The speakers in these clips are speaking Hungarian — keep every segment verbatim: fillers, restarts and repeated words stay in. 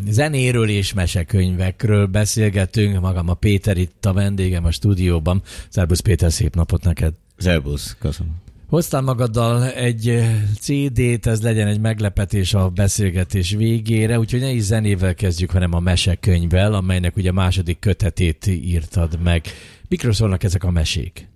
zenéről és mesekönyvekről beszélgetünk. Magam a Péter itt a vendégem a stúdióban. Szerbusz Péter, szép napot neked. Szerbusz, köszönöm. Hoztál magaddal egy cé dét, ez legyen egy meglepetés a beszélgetés végére, úgyhogy ne is zenével kezdjük, hanem a mesekönyvvel, amelynek ugye a második kötetét írtad meg. Mikről szólnak ezek a mesék?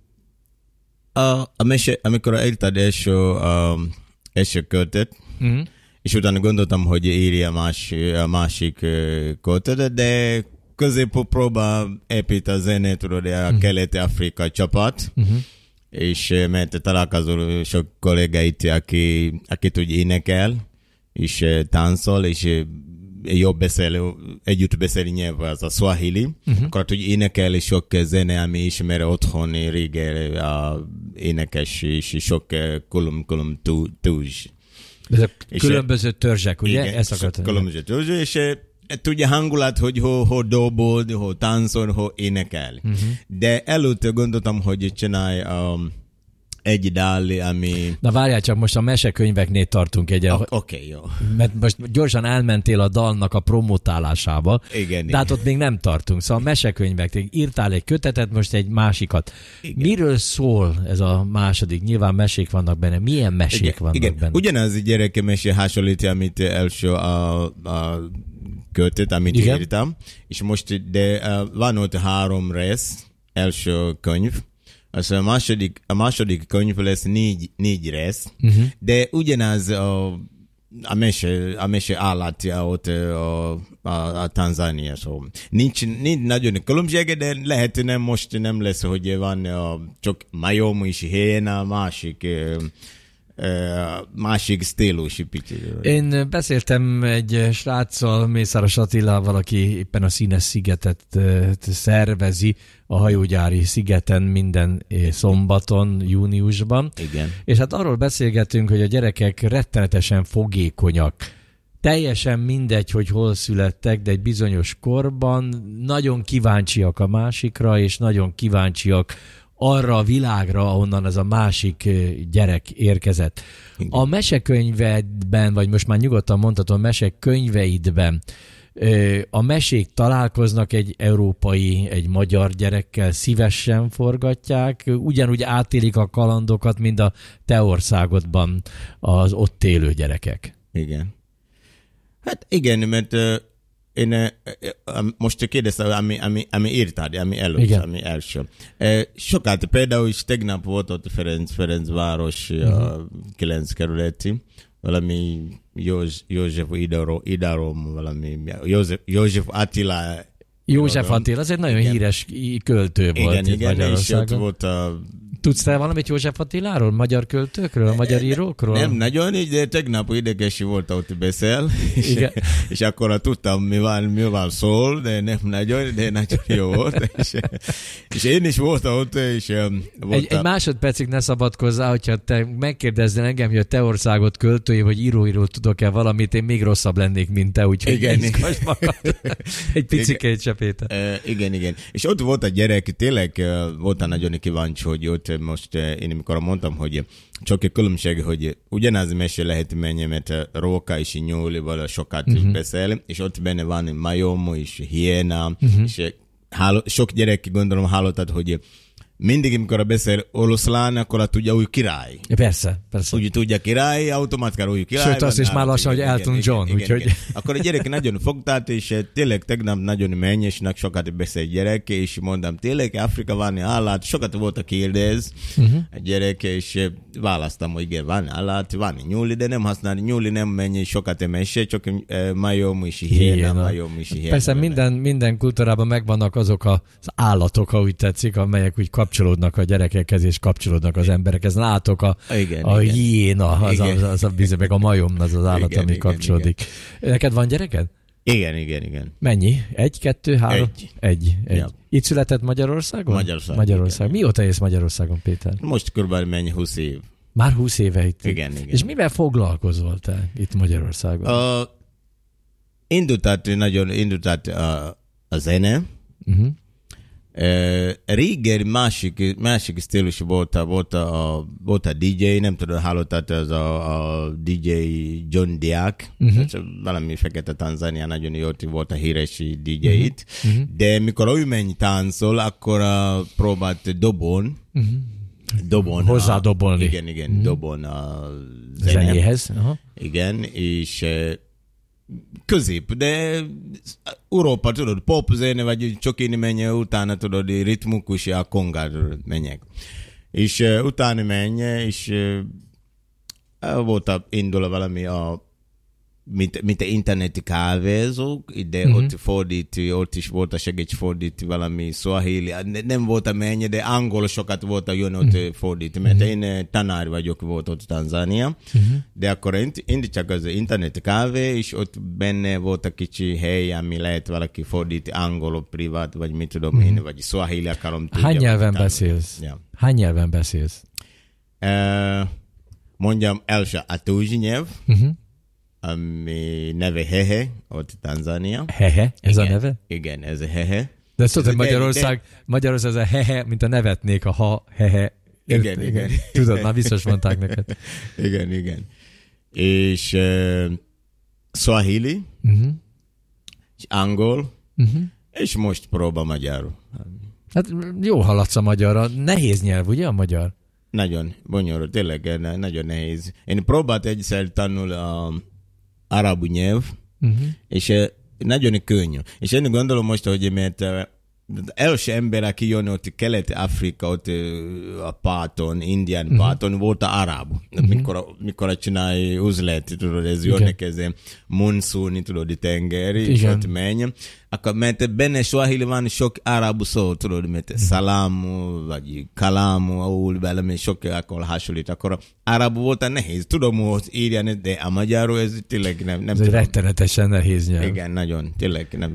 A, a mese, amikor írtad első, a, első kötet, uh-huh. és utána gondoltam, hogy írja más, a másik kötetet, de középú próba épít a zenét, tudod, a uh-huh. Kelet-Afrika csapat, uh-huh. és mert találkozol sok kollégáit, aki, aki tud énekel, és táncol, és jobb beszél, együtt beszél nyelv az a Swahili, uh-huh. akkor tud énekel, és sok zene, ami ismer otthon régen a énekes, és sok külön-külön túzs. Ezek különböző törzsek, ugye? Igen, ezt akartam. Különböző törzsek, és tudja hangulat, hogy ho, ho dobol, ho táncol, ho énekel. Uh-huh. De előtte gondoltam, hogy csinálj um, egy dal, ami... Na várjál csak, most a mesekönyveknél tartunk egy... Oké, okay, jó. Mert most gyorsan elmentél a dalnak a promotálásába, igen, de hát ott még nem tartunk. Szóval a mesekönyvek, írtál egy kötetet, most egy másikat. Igen. Miről szól ez a második? Nyilván mesék vannak benne. Milyen mesék igen, vannak igen. benne? Ugyanaz gyereke hasonlítja, amit első a... a kötet, amit igen. írtam, és most de uh, van ott három rész, első könyv, az a második, a második könyv lesz négy, négy rész, uh-huh. de ugyanaz a, a mese, a mese állatja ott a, a, a Tanzánia, szóval nincs, nincs nagyon különbsége, de lehet nem most nem lesz, hogy van uh, csak majom és héna, másik uh, Uh, másik stílusú picit. Én beszéltem egy sráccal, Mészáros Attilával, aki éppen a Színes szigetet uh, szervezi a hajógyári szigeten minden szombaton, júniusban. Igen. És hát arról beszélgetünk, hogy a gyerekek rettenetesen fogékonyak. Teljesen mindegy, hogy hol születtek, de egy bizonyos korban nagyon kíváncsiak a másikra, és nagyon kíváncsiak arra a világra, ahonnan ez a másik gyerek érkezett. Igen. A mesekönyvedben, vagy most már nyugodtan mondhatom, mesekönyveidben a mesék találkoznak egy európai, egy magyar gyerekkel, szívesen forgatják, ugyanúgy átélik a kalandokat, mint a te országodban az ott élő gyerekek. Igen. Hát igen, mert uh, én uh, most kérdeztem, ami, ami, ami írtad, ami előtt, ami első. Uh, sokat, például is tegnap volt ott Ferenc, Ferencváros, uh-huh. uh, kilenc kerületi, valami József, József Idarom, valami József, József Attila. József Attila, az egy nagyon igen. híres költő volt igen, itt igen, Magyarországon. És ott volt a... Tudsz te valamit József Attiláról, magyar költőkről, a magyar írókról? Nem nagyon, de tegnap ideges volt, ott beszél, és, és akkor tudtam, mi van, mi van szól, de nem nagyon, de nagyon jó volt. És, és én is voltam ott, és voltam. Egy, egy másodpercig ne szabadkozzál, hogyha te megkérdeznél engem, hogy a te országot költői, vagy íróiról tudok-e valamit, én még rosszabb lennék, mint te, úgyhogy igen, izgass magad. Egy picikét se, Péter. Uh, igen, igen. És ott volt a gyerek, tényleg uh, voltam nagyon kíváncsi, hogy ott most én amikor mondtam, hogy csak egy különbség, hogy ugyanaz mese lehet menni, mert róka és nyúlival sokat uh-huh. beszél, és ott benne van majom és hiena, uh-huh. és háló, sok gyerek gondolom hallottad, hogy mindig, amikor beszél oroszlán, akkor tudja új király. Persze, persze. Úgy tudja király, automatkára új király. Sőt, azt is már lassan, hogy Elton John. Igen, úgyhogy... igen. Akkor a gyerek nagyon fogtát, és tényleg tegnap nagyon mennyesnek sokat beszél gyerek, és mondtam, tényleg Afrika van állat, sokat volt a kérdez uh-huh. a gyerek, és választam, hogy igen, van állat, van nyúli, de nem használ, nyúli nem mennyi sokat emese, csak majom és hiena, majom és hiena. Persze minden, minden kultúrában megvannak azok az állatok, ha úgy tetszik, amelyek úgy kapcsolódnak a gyerekekhez, és kapcsolódnak az emberekhez. Látok a, igen, a igen. hiéna, az, az, az a bizony, meg a majom, az az állat, igen, ami igen, kapcsolódik. Igen. Neked van gyereked? Igen, igen, igen. Mennyi? Egy, kettő, három? Egy. Egy. egy. Ja. Itt született Magyarországon? Magyarország. Magyarország. Igen. Mióta élsz Magyarországon, Péter? Most körülbelül mennyi húsz év. Már húsz éve itt. Igen, igen. És mivel foglalkozol te itt Magyarországon? Uh, indult át, nagyon indult át uh, a zene, uh-huh. Uh, régen másik, másik stílus volt, volt, a, volt a dé dzsé, nem tudom, hallottad, az a, a dé dzsé John Diak, uh-huh. valami fekete Tanzánia, nagyon jó volt a híres dé dzsé itt, uh-huh. de mikor ő menj táncol, akkor uh, próbált dobon, uh-huh. dobon. Hozzá dobolni. Igen, igen, uh-huh. dobon a zene. Zenéhez. Uh-huh. Igen, és uh, közép, de Európa, tudod, pop zene, vagy csak én menj, utána tudod, ritmukus, a kongál menjek. És uh, utána menj, és uh, volt a, indul valami a mint, mint interneti kávézók, de mm-hmm. ott fordítő, ott is volt a segítségfordítő valami swahili, nem volt a mennyi, de angol sokat volt a jön ott mm-hmm. fordítő, mert mm-hmm. én tanár vagyok, volt ott Tanzánia, mm-hmm. de akkor indi csak az interneti kávé, és ott benne volt a kicsi hely, ami lehet valaki fordítő angol, privát, vagy mit tudom mm-hmm. én, vagy swahili akarom tudja. Hány nyelven beszélsz? Ja. Hány nyelven beszélsz? Uh, mondjam, első a Tudzsi nyelv, mm-hmm. ami neve Hehe, ott Tanzánia. Hehe? Ez igen, a neve? Igen, ez a Hehe. De ezt tudod, Magyarország, de... Magyarország ez a Hehe, mint a nevetnék, a ha, Hehe. Igen, igen, igen. Tudod, már biztos mondták neked. Igen, igen. És uh, Swahili, uh-huh. és angol, uh-huh. és most próba magyarul. Hát jó haladsz a magyarra. Nehéz nyelv, ugye a magyar? Nagyon bonyolult, tényleg nagyon nehéz. Én próbált egyszer tanul a arabu nyelv, uh-huh. és uh, nagyon könnyű. És én gondolom most, hogy mert uh, első ember, aki jön ott Kelet-Afrika, ott uh, a páton, Indián uh-huh. páton, volt a arab. Uh-huh. Mikor, mikor csinálj üzlet, tudod, ez jönnek ez monszúni, tudod, tengeri, és ott menj. Akkor, mert benne Swahili van sok arabu szó, tudod, mert uh-huh. salamu, vagy kalamu, ahol valami sok akkor hasonlít. Akkor arabu volt a nehéz. Tudom, hogy írjani, de a magyarul ez tényleg nem, nem ez tudom. Ez rettenetesen nehéz nyelv. Igen, nagyon, tényleg nem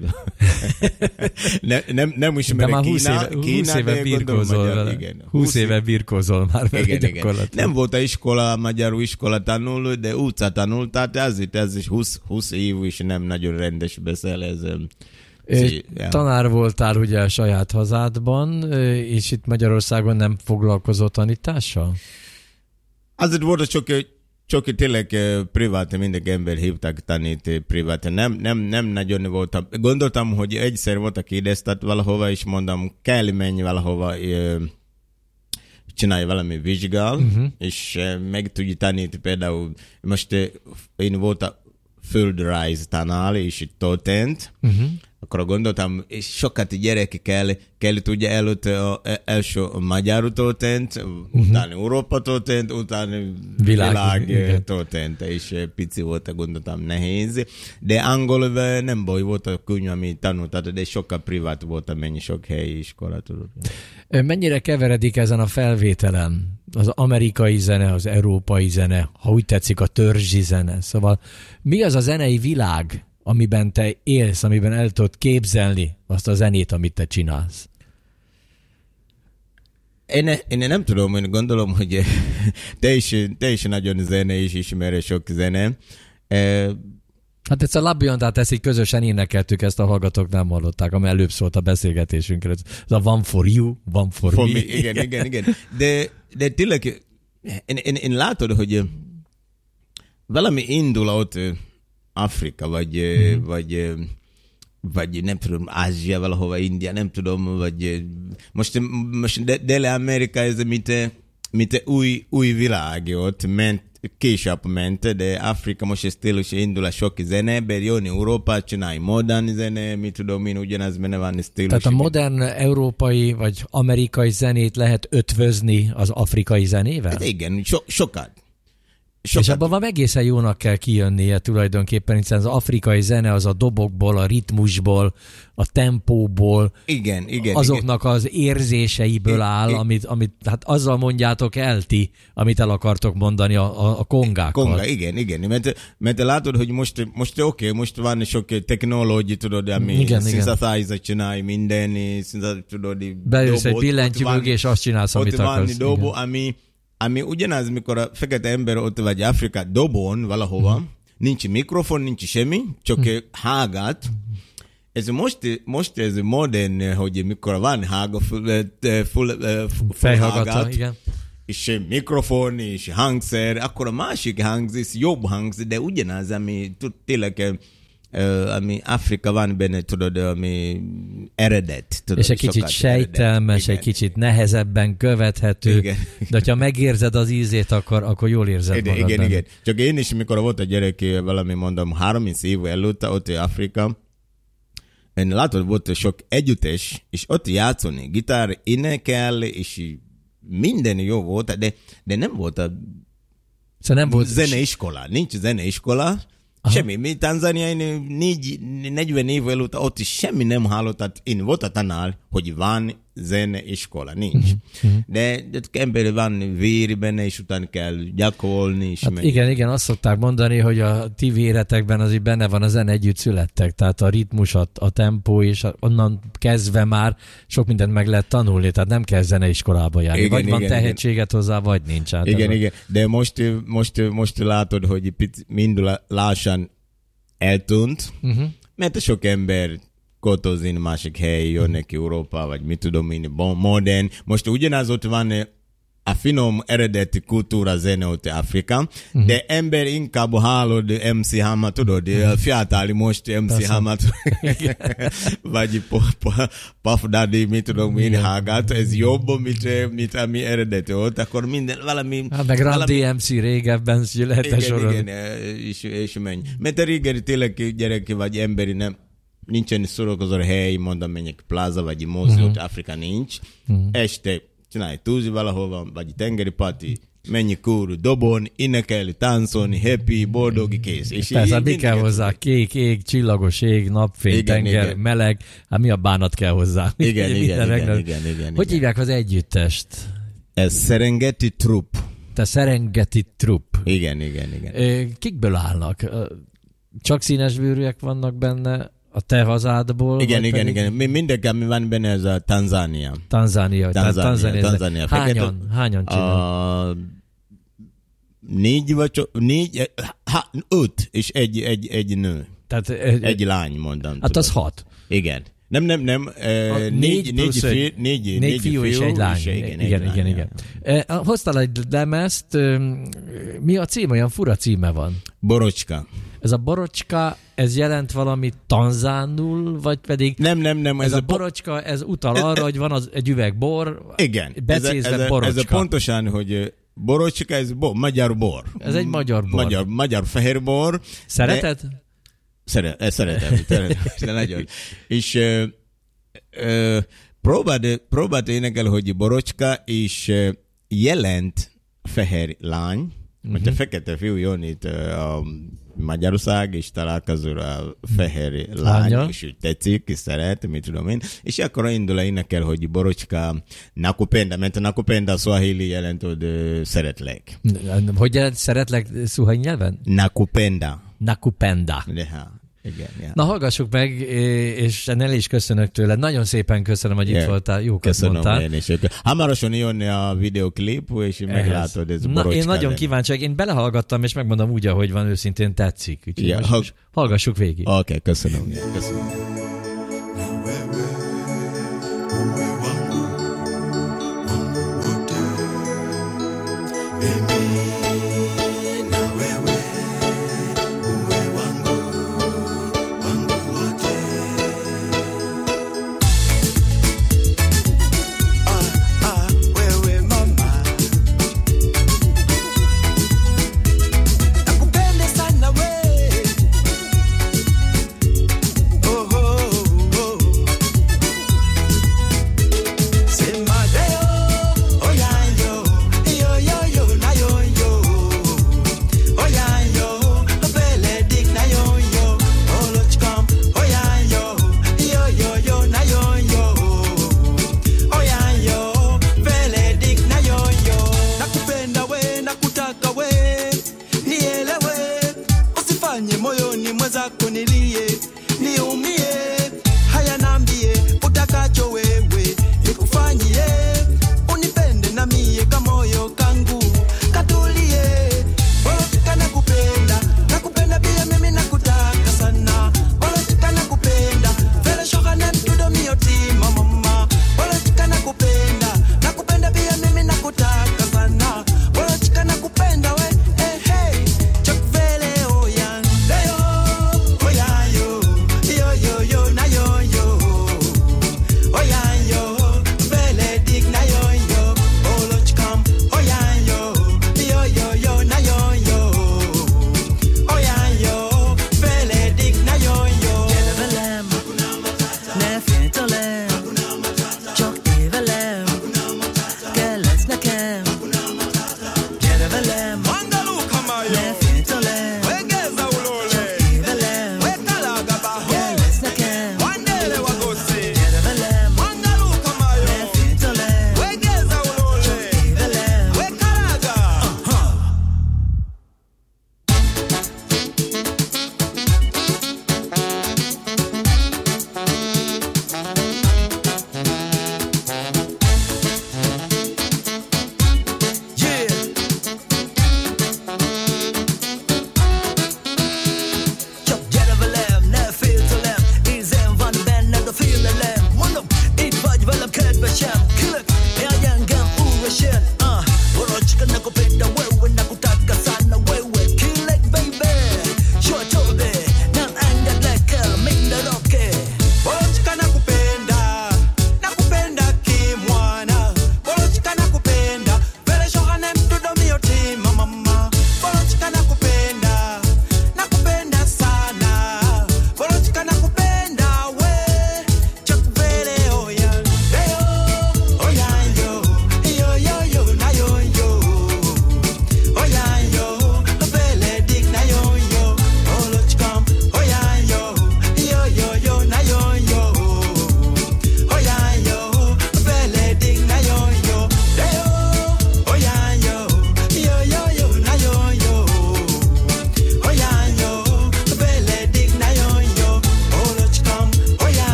nem, nem, nem ismerek Kína. húsz éve, húsz éve birkózol vele. Igen, húsz éve birkózol már vele igen, igen. Nem volt a iskola, a magyarul iskola tanul, de utca tanult, tehát ez, ez is húsz, húsz év is nem nagyon rendes beszél ez. É, ja. Tanár voltál ugye a saját hazádban, és itt Magyarországon nem foglalkozott tanítással? Azért volt csak, csak tényleg privát, mindig ember hívtak tanít privát. Nem, nem, nem nagyon voltam. Gondoltam, hogy egyszer volt, kérdeztet valahova, és mondom, kell menni valahova, csinálj valami vizsgál, uh-huh. és meg tudja tanítani például. Most én voltam földrajz tanár, és itt történt. Uh-huh. Akkor gondoltam, és sokat gyerek kell, kell tudja előtt a, első magyar történt, uh-huh. utána Európa történt, utána világ, világ történt, és pici volt, gondoltam, nehéz. De angol nem baj, volt a könnyű, amit tanultad, de sokkal privát volt, mennyi sok helyi iskola tudod. Mennyire keveredik ezen a felvételen az amerikai zene, az európai zene, ha úgy tetszik, a törzsi zene? Szóval mi az a zenei világ, amiben te élsz, amiben el tudod képzelni azt a zenét, amit te csinálsz? Én, én nem tudom, én gondolom, hogy te is, te is nagyon zene, és ismerő sok zene. Hát egyszer Labiontát ezt így közösen énekeltük, ezt a hallgatók nem hallották, ami előbb szólt a beszélgetésünkre. Ez a one for you, one for, for me. me. Igen, igen, igen. De, de tényleg, én, én, én látod, hogy valami indul ott Afrika, vagy, mm-hmm. vagy, vagy nem tudom, Ázsia valahova, India, nem tudom, vagy most, most Dél-Amerika ez mint, mint új, új világ ott ment, később ment, de Afrika most stílus indul a sok zene, de jön Európa, csinálj modern zene, mit tudom én, ugyanaz benne van stílus. Tehát a modern európai vagy amerikai zenét lehet ötvözni az afrikai zenével? Hát igen, so, sokat. Sokat. És abban van egészen jónak kell kijönnie tulajdonképpen, hiszen az afrikai zene az a dobokból, a ritmusból, a tempóból, igen, igen, azoknak igen. az érzéseiből áll, igen. amit, amit hát azzal mondjátok el ti, amit el akartok mondani a, a, a kongákkal. Konga, igen, igen, mert, mert látod, hogy most, most oké, okay, most van sok technológia, tudod, ami synthesizer csinálj minden, tudod, bejössz egy billentyű mögé, és azt csinálsz, amit akarsz. Ott van dobo, ami Ami ugyanaz, mikor a fekete ember ott vagy Afrika dobon valahova, mm. nincs mikrofon, nincs semmi, csak mm. hágat, ez most, most ez modern, hogy mikor van hága, full, full, full fejhallgató, igen. És mikrofon, és hangszer, akkor a másik hangzés jobb hangz, de ugyanaz, ami tényleg, uh, ami Afrika van benne, tudod, ami eredet. Tudod, és egy kicsit sejtelmes, egy kicsit nehezebben követhető, igen. De ha megérzed az ízét, akkor, akkor jól érzed igen, magad. Igen, igen. Csak én is, mikor volt a gyerek, valami mondom, harminc év előtt, ott Afrika, én látod, volt sok együttes, és ott játszani, gitár, énekel, és minden jó volt, de, de nem volt a szóval nem volt zeneiskola, nincs zeneiskola, semmi. Mi Tanzániai negyven év előtt ott is semmi nem hallott, tehát én volt a tanár, hogy van zeneiskola, nincs. Uh-huh. De, de ember van vér benne, és utána kell gyakorolni. Hát igen, igen, azt szokták mondani, hogy a ti véretekben azért benne van a zene, együtt születtek, tehát a ritmus, a, a tempó, és onnan kezdve már sok mindent meg lehet tanulni, tehát nem kell zeneiskolába járni. Igen, vagy igen, van tehetséget igen. hozzá, vagy nincs. Hát igen, a... igen, de most, most, most látod, hogy mind lassan eltűnt, uh-huh. mert sok ember költözni másik hely, jönnek Európa, vagy mit tudom én, modern. Most ugyanaz ott van a finom eredeti kultúra zene ott Afrika, uh-huh. de ember inkább hallod em cé Hammer, tudod, uh-huh. fiatali most em cé Hammer, vagy Puff Daddy, mit tudom én, hágát, ez jobb, mint, mint ami eredeti ott, akkor minden, valami... Hát meg Run dé em cé régebben lehetne sorolni. Igen, igen, és, és menj. Mert a régen tényleg gyerek vagy emberi nem, nincsen szórakozó hely, mondom, menjek pláza, vagy mozi, uh-huh. ott Afrika nincs. Uh-huh. Este csinálj túlzi valahol, vagy tengeri parti, menj kúr, dobon, énekelni, táncolni, happy, boldog, kész. És persze, mi kell hozzá? Kék ég, csillagos ég, napfény, igen, tenger, igen. meleg, hát mi a bánat kell hozzá? Igen, igen, igen, igen, igen. Hogy hívják az együttest? Ez Serengeti Trupp. Te Serengeti Trupp. Igen, igen, igen. Kikből állnak? Csak színesbőrűek vannak benne? A te hazádból? Igen, igen, pedig... igen. Mi mindenki, ami van benne, ez a Tanzánia. Tanzánia. Tanzánia. Tanzánia. Tanzánia. Hányan? Hányan csinál? Uh, négy vagy négy, ha, öt, és egy, egy, egy nő. Tehát, egy lány, mondom. Hát tudom. Az hat. Igen. Nem, nem, nem. Uh, négy, négy, négy, fiú, négy, négy, négy fiú és egy lány. És igen, igen, egy igen. Lány, igen. Uh, hoztál egy lemezt. Uh, mi a cím? Olyan fura címe van. Borocska. Ez a borocska, ez jelent valami tanzánul, vagy pedig... Nem, nem, nem. Ez, ez a borocska, ez utal ez, arra, ez, hogy van az, egy üveg bor, igen. becézve ez a, borocska. Ez a pontosan, hogy borocska, ez bo, magyar bor. Ez egy magyar bor. Magyar, magyar fehér bor. Szereted? De, szeret, szeretem, szeretem, nagyon. És uh, uh, próbáld, próbáld énekel, hogy borocska, és uh, jelent fehér lány, uh-huh. hogyha fekete fiú jön itt a uh, Magyarország, és találkozol a fehér lány, Lánya. És úgy tetszik, és szeret, mit tudom én, és akkor indul énekel, hogy borocska, nakupenda, mert a nakupenda Swahili jelent, hogy uh, szeretlek. Hogy jelent szeretlek Swahili nyelven? Nakupenda. Nakupenda. De hát. Igen, yeah. Na hallgassuk meg, és el is köszönök tőled. Nagyon szépen köszönöm, hogy yeah. itt voltál. Jókat köszönöm mondtál. Én is. Hamarosan jön a videoklip, és ehhez. Meglátod, ez borocska. Én nagyon kíváncsi, én belehallgattam, és megmondom úgy, ahogy van, őszintén tetszik. Úgyhogy yeah. most, most hallgassuk végig. Oké, okay, köszönöm. köszönöm.